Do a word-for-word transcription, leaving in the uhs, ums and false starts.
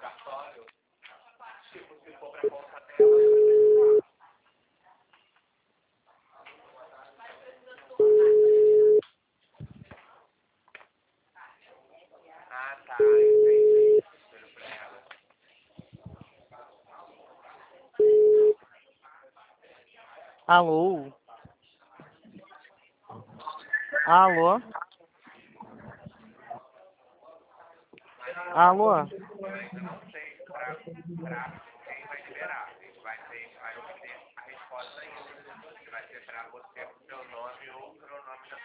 Ah, tá, entendi. Alô? Alô? Alô? Eu ainda não sei pra, pra quem vai liberar. Vai ser, vai ser a resposta ainda. Vai ser pra você com o seu nome ou pro nome da